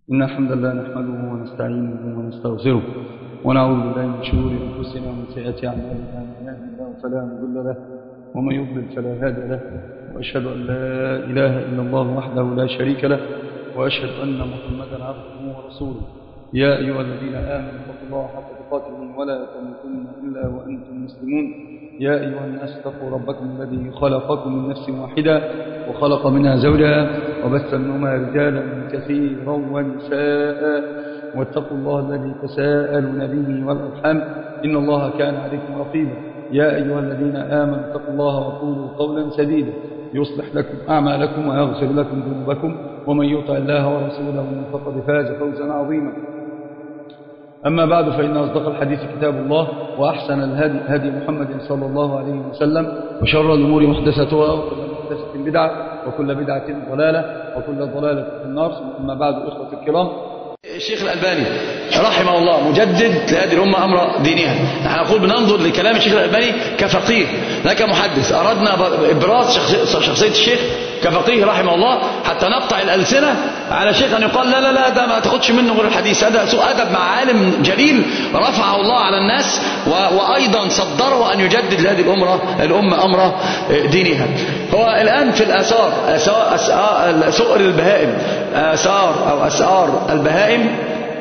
إن الحمد لله نحمده ونستعينه ونستغفره ونعوذ بالله من شرور أنفسنا ومن سيئات أعمالنا، من يهده الله فلا مضل له ومن يضلل فلا هادي له، وأشهد أن لا إله إلا الله وحده لا شريك له، وأشهد أن محمدا عبده ورسوله. يا أيها الذين آمنوا اتقوا الله حق تقاته ولا تموتن إلا وأنتم مسلمون. يا أيها الناس اتقوا ربكم الذي خلقكم من نفس واحدة وخلق منها زوجها وبث منهما رجالا كثيرا ونساء، واتقوا الله الذي تساءلون به والأرحام إن الله كان عليكم رقيبا. يا أيها الذين آمنوا اتقوا الله وقولوا قولا سديدا يصلح لكم أعمالكم ويغفر لكم ذنوبكم، ومن يطع الله ورسوله فقد فاز فوزا عظيما. أما بعد، فإن أصدق الحديث كتاب الله، وأحسن الهدي هدي محمد صلى الله عليه وسلم، وشر الأمور محدثاتها، وكل محدثة بدعة، وكل بدعة ضلالة، وكل ضلالة في النار. أما بعد، إخوة الكرام، الشيخ الألباني رحمه الله مجدد لهذه الأمة أمر دينها. نحن نقول بننظر لكلام الشيخ الألباني كفقيه لا كمحدث. أردنا إبراز شخصية الشيخ كفقيه رحمه الله حتى نقطع الألسنة على شيخ أن يقال لا لا لا ده ما تاخدش منه غير الحديث. هذا سوء أدب مع عالم جليل رفعه الله على الناس، وأيضا صدره أن يجدد لهذه الأمة أمر دينها. هو الآن في الآثار، سؤر البهائم، أسعار البهائم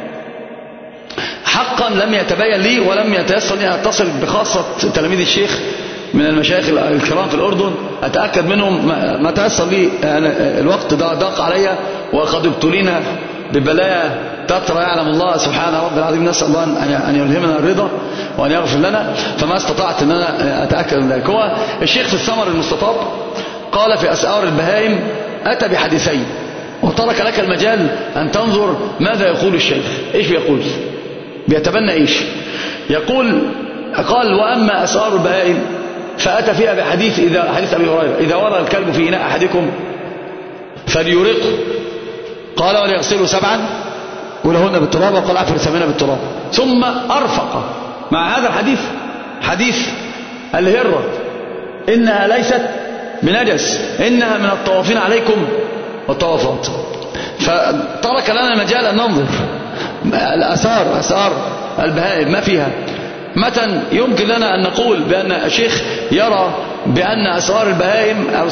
حقا لم يتبين لي ولم يتيسر لي أن أتصل بخاصة تلاميذ الشيخ من المشايخ الكرام في الأردن أتأكد منهم ما تيسر لي. الوقت ضاق علي وقد ابتلينا ببلايا تترى يعلم الله سبحانه رب العظيم. نسأل الله أن يلهمنا الرضا وأن يغفر لنا، فما استطعت أن أنا أتأكد من ذلك. هو الشيخ في الثمر المستطاب قال في أسعار البهائم أتى بحديثين، وترك لك المجال أن تنظر ماذا يقول الشيخ. إيش بيقول؟ بيتبنى إيش؟ قال وأما أسعار البهائم فأتى فيها بحديث حديث أبي هريرة: إذا ورى الكلب في إناء أحدكم فليرقه، قال وليغسله 7 ولهن بالتراب، وقال عفر 8 بالتراب. ثم أرفق مع هذا الحديث حديث الهرة: إنها ليست بنجس، إنها من الطوافين عليكم والطوافات. فترك لنا المجال أن ننظر أسعار البهائم ما فيها. متى يمكن لنا أن نقول بأن الشيخ يرى بأن أسعار البهائم أو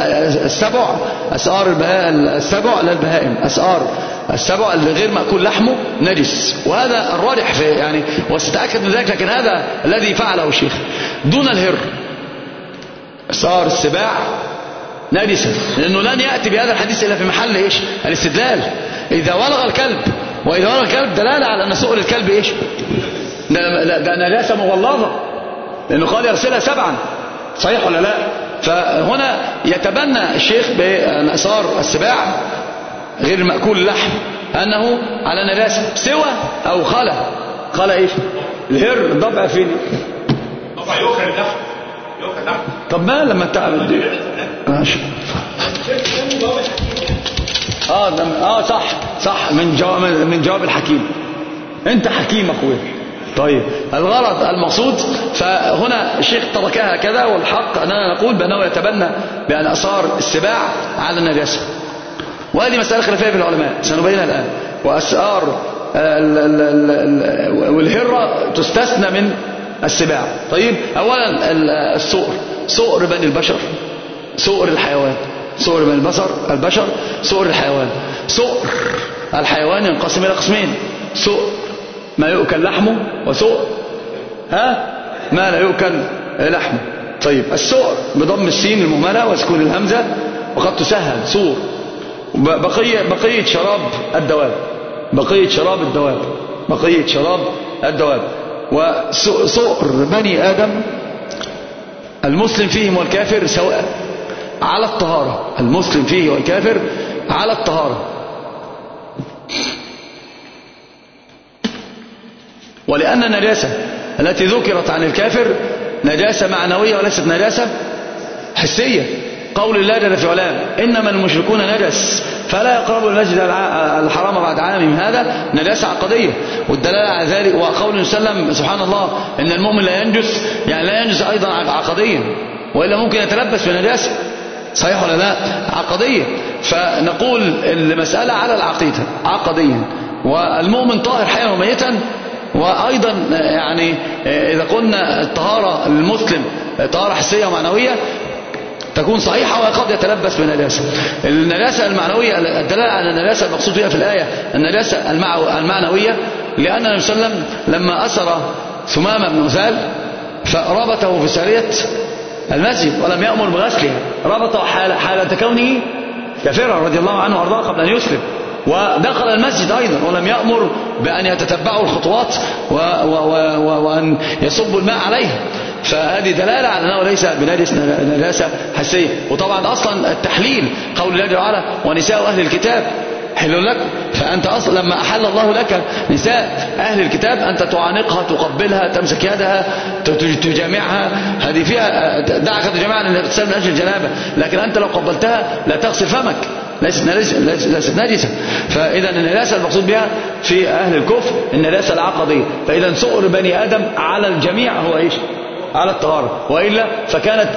أسعار السبع للبهائم، أسعار السبع اللي غير مأكول لحمه نجس، وهذا الراجح في يعني وستتأكد من ذلك. لكن هذا الذي فعله الشيخ دون الهر. أسعار السباع نجسة، لأنه لن يأتي بهذا الحديث إلا في محل إيش؟ الاستدلال. إذا ولغ الكلب، وإذا ولغ الكلب دلالة على أن سؤر الكلب إيش؟ ده نجاسة مغلظة، لأنه قال يغسلها 7. صحيح ولا لا؟ فهنا يتبنى الشيخ بأن أسعار السباع غير مأكول اللحم أنه على نجاسة سوى أو خلا إيش؟ الهر الضبع فين؟ ضبع يوكل اللحم. طب ما لما تعمل دي ماشي. صح من جواب الحكيم. انت حكيم اخويا. طيب الغرض المقصود، فهنا الشيخ تركها كذا، والحق اننا نقول بانه يتبنى بان اسعار السباع على النجاسه، وهذه مساله خلافيه بين العلماء سنبينها الان. واسعار والهره تستثنى من السباع. طيب اولا سؤر بني البشر، سؤر الحيوان، سؤر بني البشر، سؤر الحيوان. سؤر الحيوان ينقسم الى قسمين: سؤر ما يؤكل لحمه، وسؤر ما لا يؤكل لحمه. طيب السؤر بضم السين المهمله وسكون الهمزه، وقد تسهل سور. بقيه شراب الدواب. وسؤر بني آدم المسلم فيهم والكافر سواء على الطهارة، المسلم فيه والكافر على الطهارة. ولأن النجاسة التي ذكرت عن الكافر نجاسة معنوية وليست نجاسة حسية. قول الله جل في علاه: إنما المشركون نجس فلا يقربوا المسجد الحرام بعد عامهم، هذا نجاسة عقدية. والدلالة على ذلك وقول وسلم سبحان الله إن المؤمن لا ينجس، يعني لا ينجس أيضا عقديا، وإلا ممكن يتلبس بنجاسة. صحيح ولا لا؟ عقدية. فنقول المسألة على العقيدة عقديا، والمؤمن طاهر حيا وميتا. وأيضا يعني إذا قلنا الطهارة للمسلم طهارة حسية ومعنوية تكون صحيحة وقد يتلبس بنجاسة. النجاسة المعنوية الدلالة على النجاسة المقصود بها في الآية النجاسة المعنوية، لأن النبي صلى الله عليه وسلم لما أسر ثمامة بن أثال فربطه في سارية المسجد ولم يأمر بغسلها، ربطه حالة كونه كافرا رضي الله عنه وارضاه قبل أن يسلم، ودخل المسجد أيضا ولم يأمر بأن يتتبعوا الخطوات وأن يصبوا الماء عليها. فهذه دلالة على أنه ليس بنجس نجاسة حسية. وطبعا أصلا التحليل قول الله جل وعلا ونساء أهل الكتاب حل لكم، فأنت أصلا لما أحل الله لك نساء أهل الكتاب أنت تعانقها تقبلها تمسك يدها تجامعها، هذه فيها دعك تجامعها للاغتسال من أجل الجنابة، لكن أنت لو قبلتها لا تغسل فمك، ليست نجسة. فإذا النجاسة المقصود بها في أهل الكفر النجاسة العقدية. فإذا سؤر بني آدم على الجميع هو إيش؟ على الطهارة. وإلا فكانت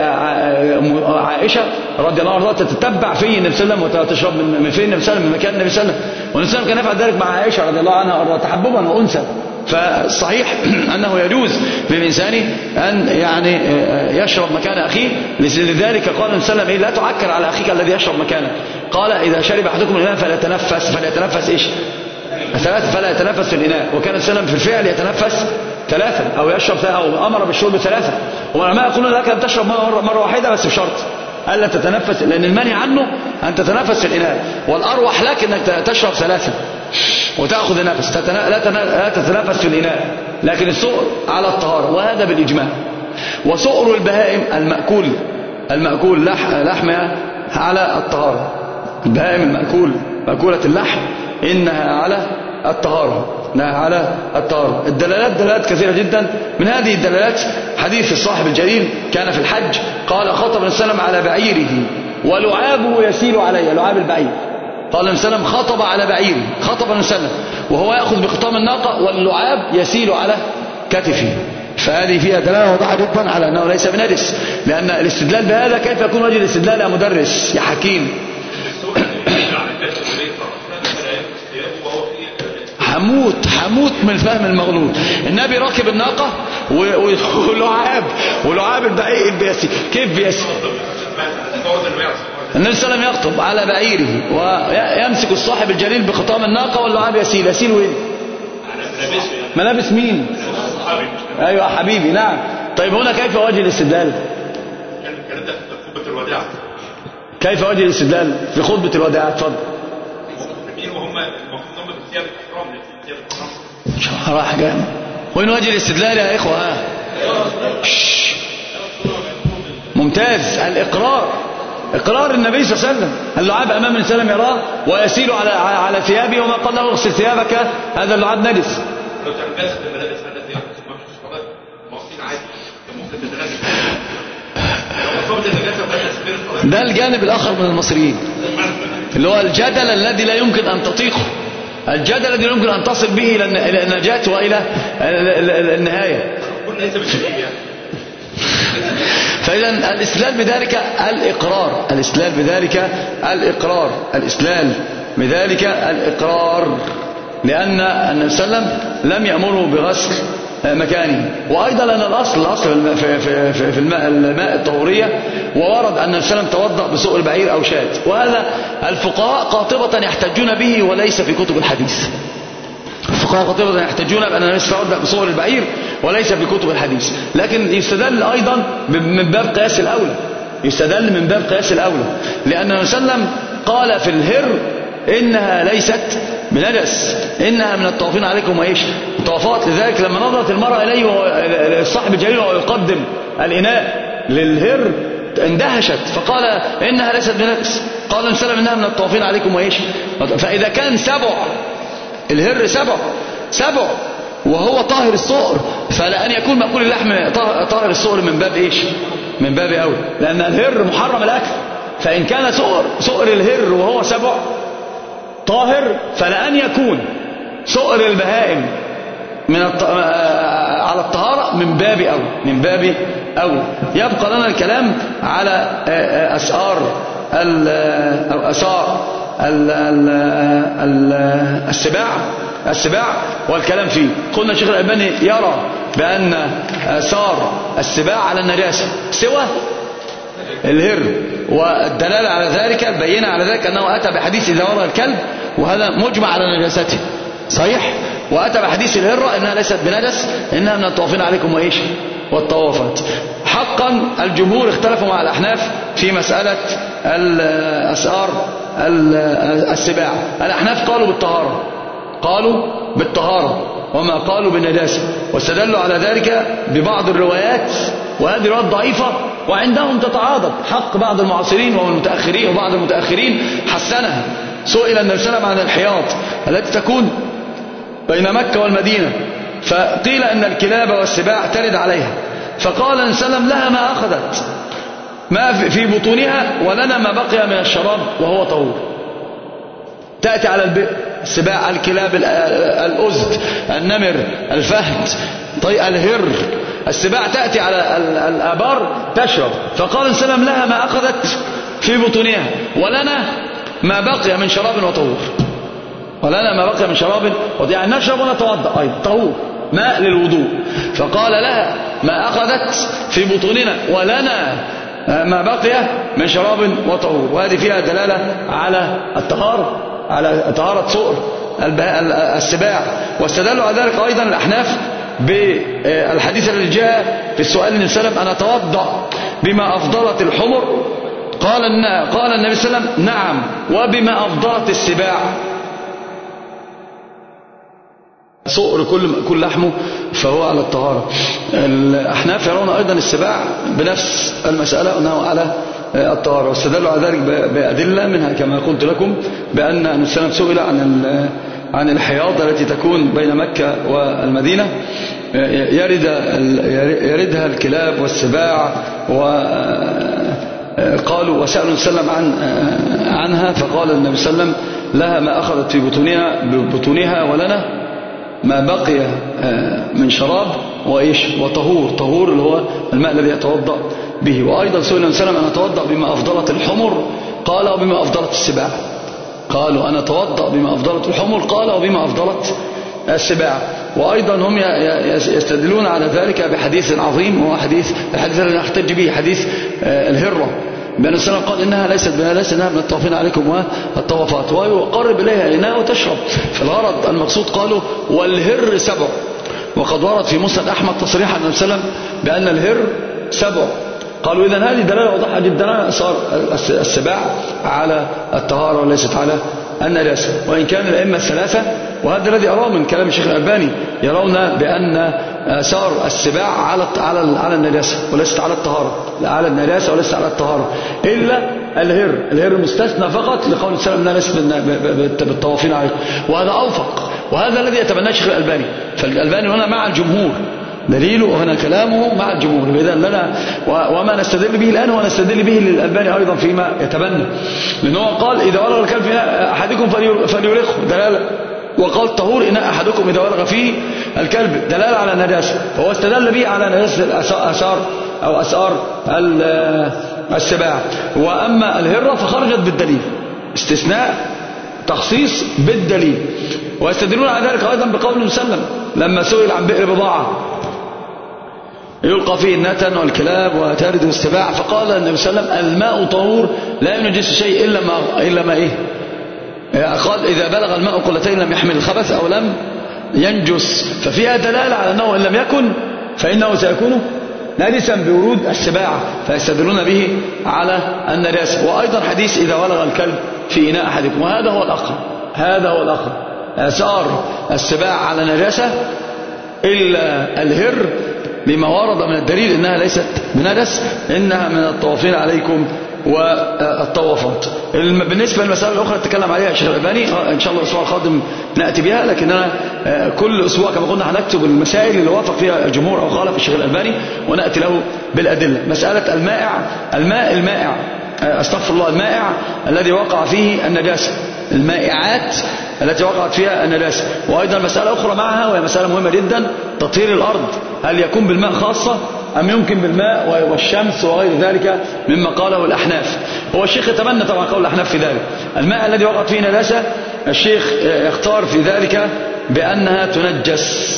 عائشة رضي الله عنها تتبع في النبي صلى الله عليه وسلم وتشرب من في النبي صلى الله عليه وسلم من مكان النبي صلى الله عليه وسلم، والنبي صلى الله عليه وسلم كان يفعل ذلك مع عائشة رضي الله عنها تحببا وأنسا. فالصحيح أنه يجوز للإنسان أن يعني يشرب مكان أخيه، لذلك قال النبي صلى الله عليه وسلم لا تعكر على أخيك الذي يشرب مكانه. قال إذا شرب أحدكم الإناء فليتنفس إيش؟ فلا يتنفس في الإناء. وكان السلام في الفعل يتنفس ثلاثا أو يشرب أو أمر بالشرب ثلاثا. والعلماء يقولون لك أن تشرب مرة واحدة بس بشرط ألا تتنفس، لأن المنهي عنه أن تتنفس في الإناء، والأروح لك أنك تشرب ثلاثا وتأخذ النفس لا تتنفس في الإناء. لكن السؤر على الطهارة وهذا بالإجماع. وسؤر البهائم المأكول لحمها على الطهارة. البهائم مأكولة اللحم إنها على الطهارة، الدلالات كثيرة جدا. من هذه الدلالات حديث الصاحب الجليل كان في الحج قال خطب النبي صلى الله عليه وسلم على بعيره ولعابه يسيل عليه، لعاب البعير. قال النبي صلى الله عليه وسلم خطب على بعيره، خطب النبي صلى الله عليه وسلم وهو يأخذ بخطام الناقة واللعاب يسيل على كتفه. فهذه فيها دلالة واضحة جدا على أنه ليس بنجس، لأن الاستدلال بهذا كيف يكون وجه الاستدلال يا مدرس يا حكيم؟ حموت من فهم المغلوط. النبي راكب الناقة ولعاب البعير بيسير. كيف بيسير؟ النبي صلى الله عليه وسلم يخطب على بعيره ويمسك الصاحب الجليل بخطام الناقة واللعاب يسيل وين؟ ملابس مين؟ ايوه حبيبي. نعم. طيب هنا كيف وجه الاستدلال؟ كيف وجه الاستدلال في خطبة الوداع؟ اتفضل. راح جاي. وين وجه الاستدلال يا اخوه؟ ممتاز. اقرار النبي صلى الله عليه وسلم اللعاب امام النبي صلى الله عليه وسلم يراه ويسيل على ثيابه وما قال له اغسل ثيابك هذا اللعاب نجس. لو تلبست الملابس هذا يعني ما فيش صلاه مواصلين عادي ممكن تتغسل. ده الجانب الاخر من المصريين اللي هو الجدل الذي لا يمكن ان تطيقه، الجدل الذي يمكن أن تصل به إلى النجاة وإلى النهاية. فإذا الاستدلال بذلك الإقرار، لأن النبي صلى الله عليه وسلم لم يأمره بغسل مكانه. وأيضا أن الأصل في الماء الطهورية، وورد أن النبي صلى الله عليه وسلم توضأ بسؤر بعير أو شاة، وهذا الفقهاء قاطبة يحتجون به وليس في كتب الحديث. الفقهاء قاطبة يحتجون بأن النبي صلى الله عليه وسلم توضأ بسؤر البعير وليس في كتب الحديث، لكن يستدل أيضا من باب قياس الأولى، لأن النبي صلى الله عليه وسلم قال في الهر إنها ليست بنجس، إنها من الطوافين عليكم وإيش طوافات. لذلك لما نظرت المرأة إليه الصاحب الجليل وهو يقدم الإناء للهر اندهشت فقال إنها ليست بنجس. قال النبي صلى الله عليه وسلم إنها من الطوافين عليكم وإيش. فإذا كان الهر سبع وهو طاهر الصقر، فلأن يكون مأكول اللحم طاهر الصقر من باب إيش؟ من باب أول، لأن الهر محرم الأكل. فإن كان سؤر الهر وهو سبع طاهر، فلأن يكون سؤر البهائم على الطهارة الطهارة من باب أول، من باب أول. يبقى لنا الكلام على أسعار أو أسعار السباع والكلام فيه. قلنا الشيخ الألباني يرى بأن آثار السباع على النجاسة سوى الهر، والدلالة على ذلك البينة على ذلك أنه أتى بحديث إذا ورى الكلب، وهذا مجمع على نجاسته صحيح، وأتى بحديث الهرة إنها ليست بنجس، إنها من الطوافين عليكم وإيش والطوافات. حقا الجمهور اختلفوا مع الأحناف في مسألة الأسعار السباع. الأحناف قالوا بالطهارة، قالوا بالطهارة وما قالوا بالنجاسة، واستدلوا على ذلك ببعض الروايات، وهذه روايات ضعيفة وعندهم تتعاضد. حق بعض المعاصرين والمتأخرين وبعض المتأخرين حسنها. سئل النبي صلى الله عليه وسلم عن الحياض التي تكون بين مكة والمدينة، فقيل أن الكلاب والسباع ترد عليها، فقال النبي صلى الله عليه وسلم لها ما أخذت ما في بطونها ولنا ما بقي من الشراب وهو طهور. تأتي على البئر السباع، الكلاب، الأزد، النمر، الفهد، الهر، السباع تأتي على الآبار تشرب، فقال النبي صلى الله عليه وسلم لها ما أخذت في بطونها ولنا ما بقي من شراب وطهور، ولنا ما بقي من شراب وطهور، يعني نشرب ونتوضأ أيضا طهور، ماء للوضوء. فقال لها ما أخذت في بطوننا ولنا ما بقي من شراب وطهور، وهذه فيها دلالة على الطهارة، على طهارة صقر السباع. واستدلوا على ذلك أيضا الأحناف بالحديث الذي جاء في السؤال النبي صلى الله عليه وسلم أنا أتوضأ بما أفضلت الحمر، قال النبي صلى الله عليه وسلم نعم وبما أفضلت السباع. صقر كل لحمه فهو على الطهارة. الأحناف يرون أيضا السباع بنفس المسألة أنه على الطهارة، واستدلوا على ذلك بأدلة منها كما قلت لكم بأن النبي صلى الله عليه وسلم سئل عن الحياض التي تكون بين مكة والمدينة، يردها الكلاب والسباع، وقالوا وسألوا النبي صلى الله عليه وسلم عنها، فقال النبي صلى الله عليه وسلم لها ما أخذت في بطونها ولنا ما بقي من شراب وإيش وطهور. طهور اللي هو الماء الذي يتوضأ به. وأيضا سئل النبي صلى الله عليه وسلم أنا أتوضأ بما أفضلت الحمر، قال وبما أفضلت السباع. قالوا أنا أتوضأ بما أفضلت الحمر، قال وبما أفضلت السباع. وأيضا هم يستدلون على ذلك بحديث عظيم، وهو الحديث الذي نحتج به، حديث الهرة، بأن السلام قال إنها ليست بنجس، إنها من الطوافين عليكم والطوافات، ويقرب إليها إناء وتشرب. فالغرض المقصود قالوا والهر سبع، وقد ورد في مسند أحمد تصريحا النبي صلى الله عليه وسلم بأن الهر سبع. قالوا إذن هذه دلالة واضحة جدا، صار السباع على الطهارة وليست على النجاسة. وإن كان الأئمة الثلاثة، وهذا الذي أراه من كلام الشيخ الألباني، يرون بأن صار السباع على النجاسة وليست على الطهارة، لا على النجاسة وليست على الطهارة، إلا الهر مستثنى فقط لقول السلام لا ليست بالطوافين عليكم، وهذا أوفق، وهذا الذي يتبناه الشيخ الألباني. فالألباني هنا مع الجمهور، دليله وهنا كلامه مع الجمهور. إذن لنا وما نستدل به الآن ونستدل به للألباني أيضا فيما يتبنى، لأنه قال إذا ولغ الكلب في إناء أحدكم فليرقه دلالة، وقال طهور إناء أحدكم إذا ولغ فيه الكلب دلالة على النجاسة، فهو استدل به على نجاسة الآثار أو أسعار السباع. وأما الهرة فخرجت بالدليل، استثناء تخصيص بالدليل. ويستدلون على ذلك أيضا بقول النبي صلى الله عليه وسلم لما سئل عن بئر بضاعة يلقى فيه النتن والكلاب وتارد والسباع، فقال النبي صلى الله عليه وسلم الماء طهور لا ينجس شيء إلا ما إيه، قال إذا بلغ الماء قلتين لم يحمل الخبث أو لم ينجس، ففيها دلالة على أنه إن لم يكن فإنه سيكون نجسا بورود السباع، فيستدلون به على النجاسة. وأيضا حديث إذا ولغ الكلب في إناء أحدكم، وهذا هو الأقرب، آثار السباع على نجاسة إلا الهر لما ورد من الدليل إنها ليست بنجس، إنها من الطوافين عليكم والطوافات. بالنسبة للمسائل الأخرى تتكلم عليها الشيخ الألباني إن شاء الله الأسبوع القادم نأتي بها، لكننا كل أسبوع كما قلنا هنكتب المسائل اللي وافق فيها الجمهور أو خالف الشيخ الألباني ونأتي له بالأدلة. مسألة المائع استغفر الله، المائع الذي وقع فيه النجاسة، المائعات التي وقعت فيها النجاسة. وأيضا مسألة أخرى معها وهي مسألة مهمة جدا، تطهير الأرض هل يكون بالماء خاصة أم يمكن بالماء والشمس وغير ذلك مما قاله الأحناف. هو الشيخ يتبنى طبعا قول الأحناف في ذلك. الماء الذي وقعت فيه نجاسة الشيخ اختار في ذلك بأنها تنجس.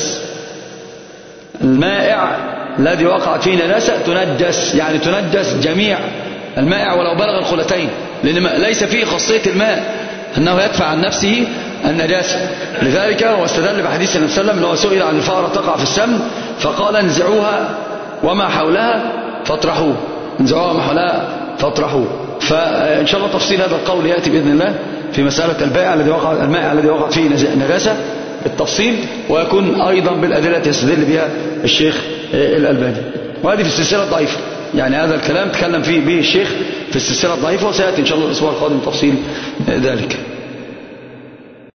المائع الذي وقعت فيه نجاسة تنجس، يعني تنجس جميع المائع ولو بلغ الخلتين، لأن ليس فيه خاصية الماء أنه يدفع عن نفسه النجاسة. لذلك هو استدل بحديث النبي صلى الله عليه وسلم أنه سئل عن الفأرة تقع في السمن فقال انزعوها وما حولها فاطرحوه، انزعوها وما حولها فاطرحوه. فإن شاء الله تفصيل هذا القول يأتي بإذن الله في مسألة المائع الذي وقع فيه نجاسة بالتفصيل، ويكون أيضا بالأدلة يستدل بها الشيخ الألباني. وهذه في السلسلة الضعيفة، يعني هذا الكلام تكلم فيه به الشيخ في السلسلة الضعيفة، وسيأتي إن شاء الله الأسبوع القادم تفصيل ذلك.